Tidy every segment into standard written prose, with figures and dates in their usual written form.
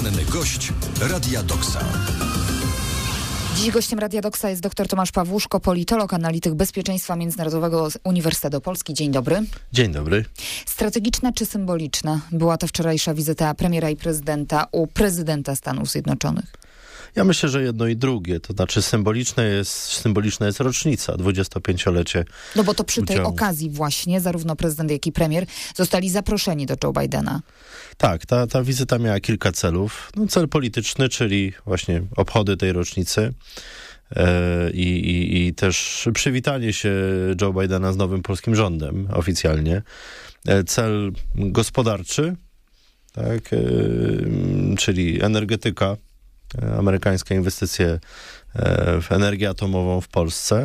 Poranny gość Radia Doksa. Dziś gościem Radia Doksa jest dr Tomasz Pawłuszko, politolog, analityk bezpieczeństwa międzynarodowego z Uniwersytetu Polski. Dzień dobry. Dzień dobry. Strategiczna czy symboliczna była to wczorajsza wizyta premiera i prezydenta u prezydenta Stanów Zjednoczonych? Ja myślę, że jedno i drugie. To znaczy symboliczna jest rocznica, 25-lecie. No bo to przy tej okazji właśnie zarówno prezydent, jak i premier zostali zaproszeni do Joe Bidena. Tak, ta wizyta miała kilka celów. No, cel polityczny, czyli właśnie obchody tej rocznicy i też przywitanie się Joe Bidena z nowym polskim rządem oficjalnie. Cel gospodarczy, tak, czyli energetyka, amerykańskie inwestycje w energię atomową w Polsce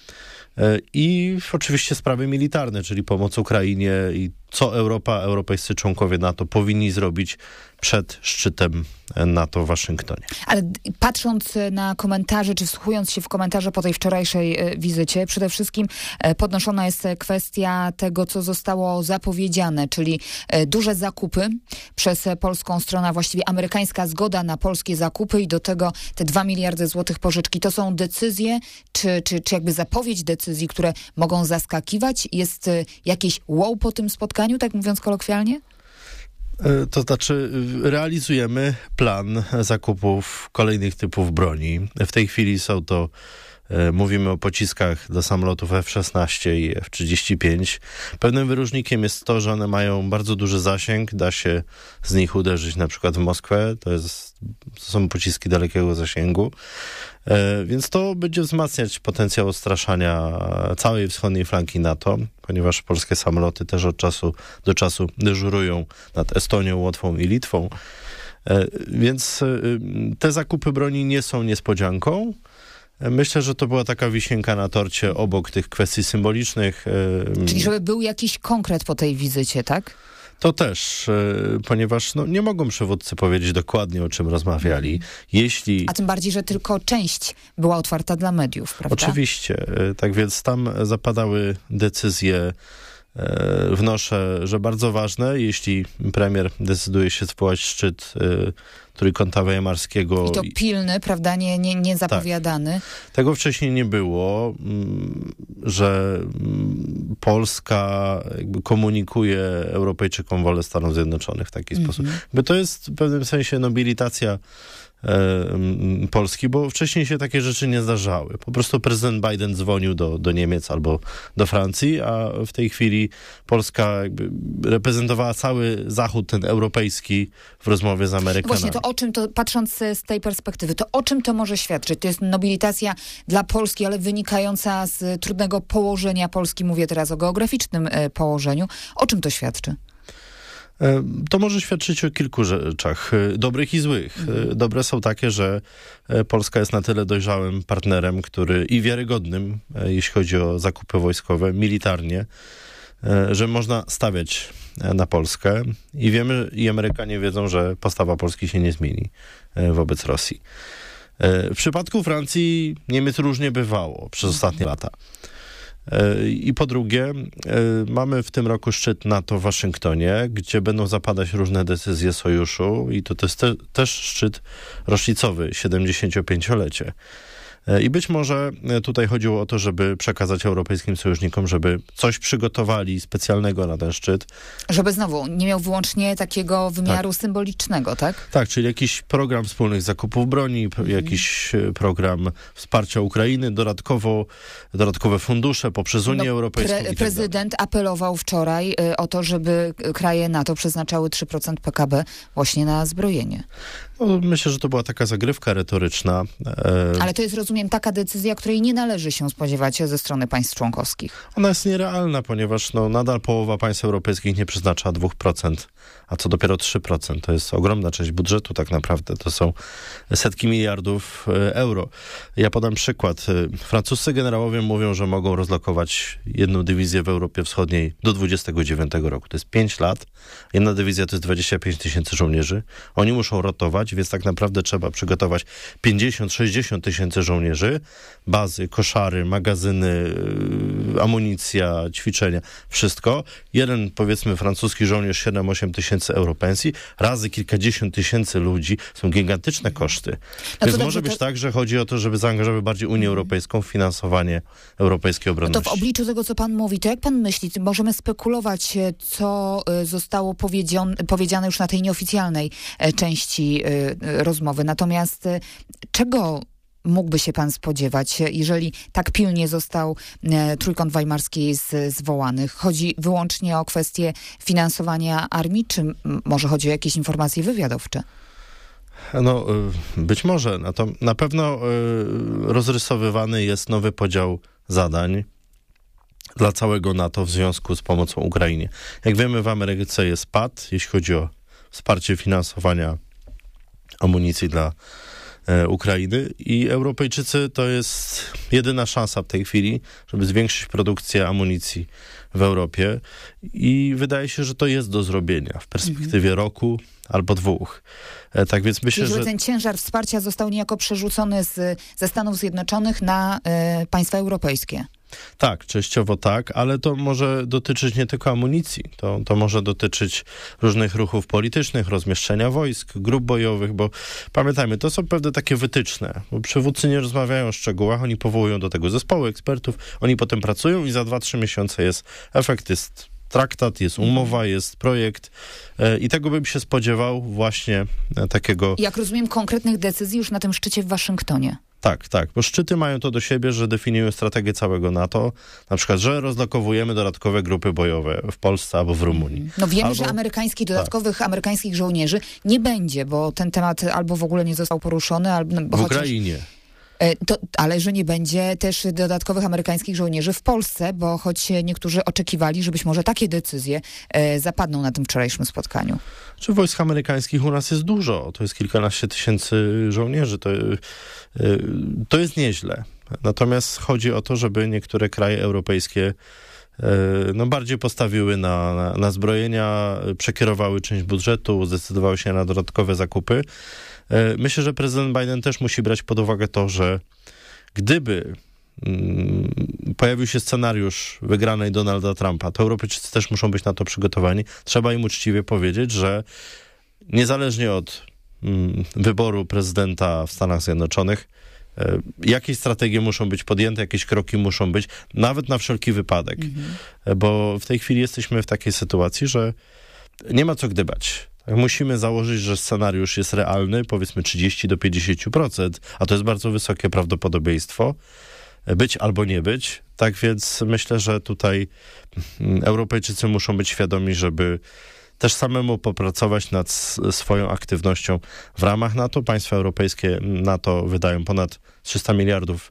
i oczywiście sprawy militarne, czyli pomoc Ukrainie i co europejscy członkowie NATO powinni zrobić przed szczytem NATO w Waszyngtonie. Ale patrząc na komentarze, czy wsłuchując się w komentarze po tej wczorajszej wizycie, przede wszystkim podnoszona jest kwestia tego, co zostało zapowiedziane, czyli duże zakupy przez polską stronę, a właściwie amerykańska zgoda na polskie zakupy i do tego te 2 miliardy złotych pożyczki. To są decyzje, czy jakby zapowiedź decyzji, które mogą zaskakiwać? Jest jakieś wow po tym spotkaniu, tak mówiąc kolokwialnie? To znaczy realizujemy plan zakupów kolejnych typów broni. W tej chwili są to, mówimy o pociskach do samolotów F-16 i F-35. Pewnym wyróżnikiem jest to, że one mają bardzo duży zasięg. Da się z nich uderzyć na przykład w Moskwę. To są pociski dalekiego zasięgu. Więc to będzie wzmacniać potencjał odstraszania całej wschodniej flanki NATO, ponieważ polskie samoloty też od czasu do czasu dyżurują nad Estonią, Łotwą i Litwą. Więc te zakupy broni nie są niespodzianką. Myślę, że to była taka wisienka na torcie obok tych kwestii symbolicznych. Czyli żeby był jakiś konkret po tej wizycie, tak? To też, ponieważ nie mogą przywódcy powiedzieć dokładnie, o czym rozmawiali. A tym bardziej, że tylko część była otwarta dla mediów, prawda? Oczywiście. Tak więc tam zapadały decyzje, wnoszę, że bardzo ważne, jeśli premier decyduje się zwołać szczyt Trójkąta Weimarskiego. I to pilny, prawda, nie zapowiadany. Tak. Tego wcześniej nie było, że Polska jakby komunikuje Europejczykom wolę Stanów Zjednoczonych w taki sposób. To jest w pewnym sensie nobilitacja Polski, bo wcześniej się takie rzeczy nie zdarzały. Po prostu prezydent Biden dzwonił do Niemiec albo do Francji, a w tej chwili Polska jakby reprezentowała cały Zachód, ten europejski, w rozmowie z Amerykanami. Właśnie, to o czym to, patrząc z tej perspektywy, to o czym to może świadczyć? To jest nobilitacja dla Polski, ale wynikająca z trudnego położenia Polski, mówię teraz o geograficznym położeniu. O czym to świadczy? To może świadczyć o kilku rzeczach, dobrych i złych. Dobre są takie, że Polska jest na tyle dojrzałym partnerem, i wiarygodnym, jeśli chodzi o zakupy wojskowe, militarnie, że można stawiać na Polskę i wiemy, i Amerykanie wiedzą, że postawa Polski się nie zmieni wobec Rosji. W przypadku Francji Niemiec różnie bywało przez ostatnie lata. I po drugie, mamy w tym roku szczyt NATO w Waszyngtonie, gdzie będą zapadać różne decyzje sojuszu i to jest też szczyt rocznicowy, 75-lecie. I być może tutaj chodziło o to, żeby przekazać europejskim sojusznikom, żeby coś przygotowali specjalnego na ten szczyt. Żeby znowu nie miał wyłącznie takiego wymiaru symbolicznego, tak? Tak, czyli jakiś program wspólnych zakupów broni, jakiś program wsparcia Ukrainy, dodatkowe fundusze poprzez Unię Europejską. Prezydent apelował wczoraj o to, żeby kraje NATO przeznaczały 3% PKB właśnie na zbrojenie. Myślę, że to była taka zagrywka retoryczna. Ale to jest, rozumiem, taka decyzja, której nie należy się spodziewać ze strony państw członkowskich. Ona jest nierealna, ponieważ nadal połowa państw europejskich nie przeznacza 2%, a co dopiero 3%. To jest ogromna część budżetu tak naprawdę. To są setki miliardów euro. Ja podam przykład. Francuscy generałowie mówią, że mogą rozlokować jedną dywizję w Europie Wschodniej do 29 roku. To jest 5 lat. Jedna dywizja to jest 25 tysięcy żołnierzy. Oni muszą rotować, więc tak naprawdę trzeba przygotować 50-60 tysięcy żołnierzy żołnierzy, bazy, koszary, magazyny, amunicja, ćwiczenia, wszystko. Jeden, powiedzmy, francuski żołnierz 7-8 tysięcy euro pensji, razy kilkadziesiąt tysięcy ludzi, są gigantyczne koszty. Więc może być tak, że chodzi o to, żeby zaangażować bardziej Unię Europejską w finansowanie europejskiej obronności. To w obliczu tego, co pan mówi, to jak pan myśli, możemy spekulować, co zostało powiedziane już na tej nieoficjalnej części rozmowy. Natomiast czego mógłby się pan spodziewać, jeżeli tak pilnie został Trójkąt Weimarski zwołany? Chodzi wyłącznie o kwestię finansowania armii, czy może chodzi o jakieś informacje wywiadowcze? No, być może. Na pewno rozrysowywany jest nowy podział zadań dla całego NATO w związku z pomocą Ukrainie. Jak wiemy, w Ameryce jest pad, jeśli chodzi o wsparcie finansowania amunicji dla Ukrainy i Europejczycy to jest jedyna szansa w tej chwili, żeby zwiększyć produkcję amunicji w Europie i wydaje się, że to jest do zrobienia w perspektywie roku albo 2. Tak więc myślę, że ten ciężar wsparcia został niejako przerzucony ze Stanów Zjednoczonych na państwa europejskie. Tak, częściowo tak, ale to może dotyczyć nie tylko amunicji. To może dotyczyć różnych ruchów politycznych, rozmieszczenia wojsk, grup bojowych, bo pamiętajmy, to są pewne takie wytyczne, bo przywódcy nie rozmawiają o szczegółach, oni powołują do tego zespoły ekspertów, oni potem pracują i za 2-3 miesiące jest efekt, jest traktat, jest umowa, jest projekt i tego bym się spodziewał właśnie takiego... Jak rozumiem, konkretnych decyzji już na tym szczycie w Waszyngtonie. Tak, bo szczyty mają to do siebie, że definiują strategię całego NATO, na przykład, że rozlokowujemy dodatkowe grupy bojowe w Polsce albo w Rumunii. No wiemy, że dodatkowych amerykańskich żołnierzy nie będzie, bo ten temat albo w ogóle nie został poruszony, albo... W Ukrainie. Ale że nie będzie też dodatkowych amerykańskich żołnierzy w Polsce, bo choć niektórzy oczekiwali, że być może takie decyzje zapadną na tym wczorajszym spotkaniu. Czy wojsk amerykańskich u nas jest dużo? To jest kilkanaście tysięcy żołnierzy. To jest nieźle. Natomiast chodzi o to, żeby niektóre kraje europejskie bardziej postawiły na zbrojenia, przekierowały część budżetu, zdecydowały się na dodatkowe zakupy. Myślę, że prezydent Biden też musi brać pod uwagę to, że gdyby pojawił się scenariusz wygranej Donalda Trumpa, to Europejczycy też muszą być na to przygotowani. Trzeba im uczciwie powiedzieć, że niezależnie od wyboru prezydenta w Stanach Zjednoczonych, jakieś strategie muszą być podjęte, jakieś kroki muszą być, nawet na wszelki wypadek. Bo w tej chwili jesteśmy w takiej sytuacji, że nie ma co gdybać. Musimy założyć, że scenariusz jest realny, powiedzmy 30-50%, a to jest bardzo wysokie prawdopodobieństwo, być albo nie być. Tak więc myślę, że tutaj Europejczycy muszą być świadomi, żeby też samemu popracować nad swoją aktywnością w ramach NATO. Państwa europejskie NATO wydają ponad $300 miliardów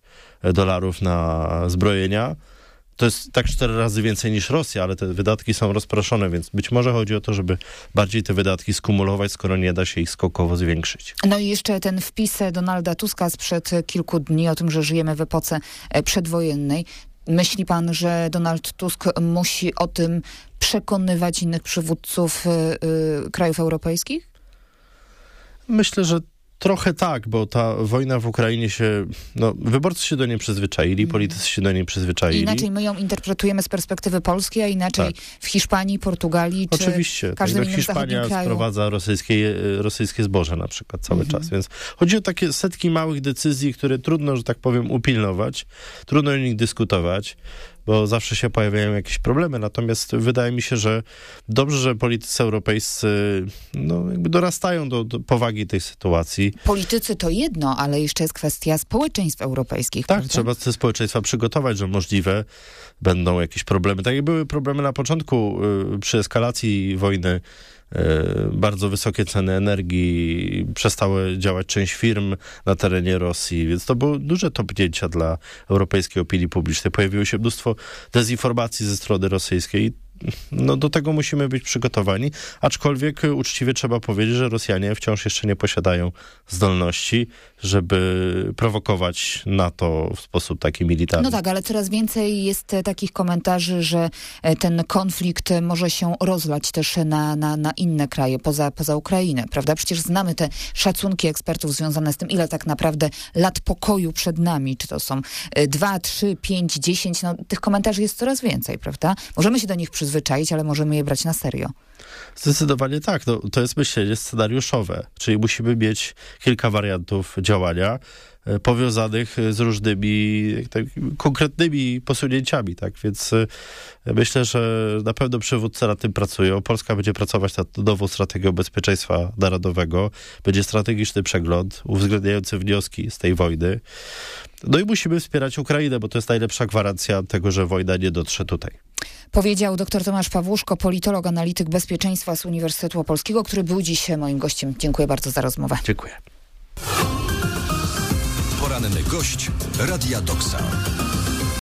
na zbrojenia. To jest tak 4 razy więcej niż Rosja, ale te wydatki są rozproszone, więc być może chodzi o to, żeby bardziej te wydatki skumulować, skoro nie da się ich skokowo zwiększyć. No i jeszcze ten wpis Donalda Tuska sprzed kilku dni o tym, że żyjemy w epoce przedwojennej. Myśli pan, że Donald Tusk musi o tym przekonywać innych przywódców krajów europejskich? Myślę, że trochę tak, bo ta wojna w Ukrainie wyborcy się do niej przyzwyczaili, politycy się do niej przyzwyczaili. Inaczej my ją interpretujemy z perspektywy polskiej, a inaczej w Hiszpanii, Portugalii, czy oczywiście, każdym innym zachodnim kraju. Hiszpania sprowadza rosyjskie zboże na przykład cały czas, więc chodzi o takie setki małych decyzji, które trudno, że tak powiem, upilnować, trudno o nich dyskutować, bo zawsze się pojawiają jakieś problemy, natomiast wydaje mi się, że dobrze, że politycy europejscy jakby dorastają do powagi tej sytuacji. Politycy to jedno, ale jeszcze jest kwestia społeczeństw europejskich. Tak, prawda? trzeba te społeczeństwa przygotować, że możliwe będą jakieś problemy. Tak jak były problemy na początku przy eskalacji wojny, bardzo wysokie ceny energii, przestały działać część firm na terenie Rosji, więc to było duże topnięcia dla europejskiej opinii publicznej. Pojawiło się mnóstwo dezinformacji ze strony rosyjskiej i no do tego musimy być przygotowani, aczkolwiek uczciwie trzeba powiedzieć, że Rosjanie wciąż jeszcze nie posiadają zdolności, żeby prowokować NATO w sposób taki militarny. No tak, ale coraz więcej jest takich komentarzy, że ten konflikt może się rozlać też na inne kraje poza Ukrainę, prawda? Przecież znamy te szacunki ekspertów związane z tym, ile tak naprawdę lat pokoju przed nami. Czy to są 2, 3, 5, 10? No, tych komentarzy jest coraz więcej, prawda? Możemy się do nich przyzwyczaić, ale możemy je brać na serio. Zdecydowanie tak. No, to jest myślenie scenariuszowe, czyli musimy mieć kilka wariantów działania powiązanych z różnymi konkretnymi posunięciami, tak? Więc myślę, że na pewno przywódcy nad tym pracują. Polska będzie pracować nad nową strategią bezpieczeństwa narodowego. Będzie strategiczny przegląd uwzględniający wnioski z tej wojny. No i musimy wspierać Ukrainę, bo to jest najlepsza gwarancja tego, że wojna nie dotrze tutaj. Powiedział dr Tomasz Pawłuszko, politolog, analityk bezpieczeństwa z Uniwersytetu Opolskiego, który był dziś moim gościem. Dziękuję bardzo za rozmowę. Dziękuję. Poranny gość Radia Doksa.